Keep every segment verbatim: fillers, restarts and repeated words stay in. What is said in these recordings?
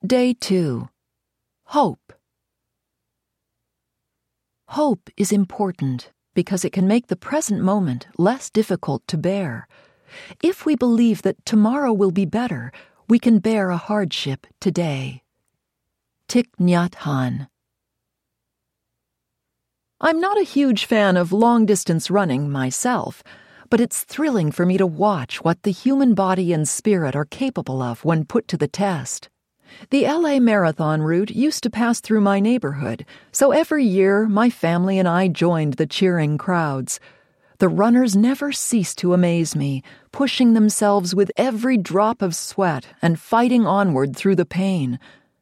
Day two. Hope. Hope is important because it can make the present moment less difficult to bear. If we believe that tomorrow will be better, we can bear a hardship today. Thich Nhat Hanh. I'm not a huge fan of long-distance running myself, but it's thrilling for me to watch what the human body and spirit are capable of when put to the test. The L A Marathon route used to pass through my neighborhood, so every year my family and I joined the cheering crowds. The runners never ceased to amaze me, pushing themselves with every drop of sweat and fighting onward through the pain.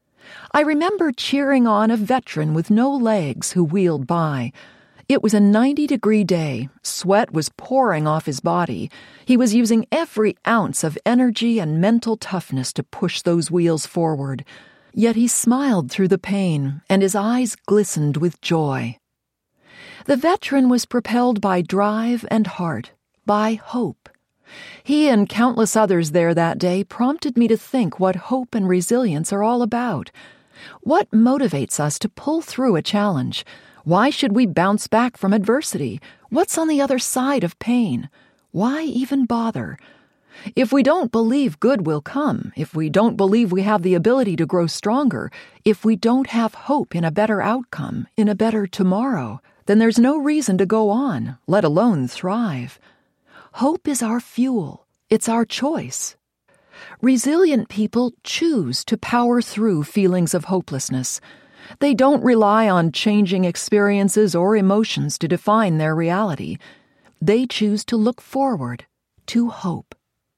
I remember cheering on a veteran with no legs who wheeled by. It was a ninety-degree day. Sweat was pouring off his body. He was using every ounce of energy and mental toughness to push those wheels forward. Yet he smiled through the pain, and his eyes glistened with joy. The veteran was propelled by drive and heart, by hope. He and countless others there that day prompted me to think what hope and resilience are all about. What motivates us to pull through a challenge? Why should we bounce back from adversity? What's on the other side of pain? Why even bother? If we don't believe good will come, if we don't believe we have the ability to grow stronger, if we don't have hope in a better outcome, in a better tomorrow, then there's no reason to go on, let alone thrive. Hope is our fuel. It's our choice. Resilient people choose to power through feelings of hopelessness. They don't rely on changing experiences or emotions to define their reality. They choose to look forward, to hope.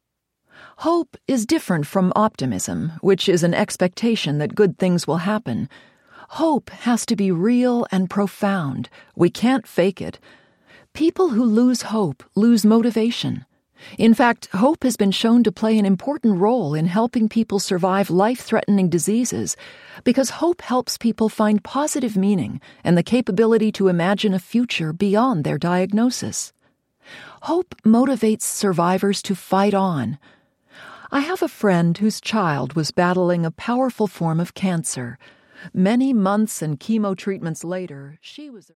Hope is different from optimism, which is an expectation that good things will happen. Hope has to be real and profound. We can't fake it. People who lose hope lose motivation. In fact, hope has been shown to play an important role in helping people survive life-threatening diseases because hope helps people find positive meaning and the capability to imagine a future beyond their diagnosis. Hope motivates survivors to fight on. I have a friend whose child was battling a powerful form of cancer. Many months and chemo treatments later, she was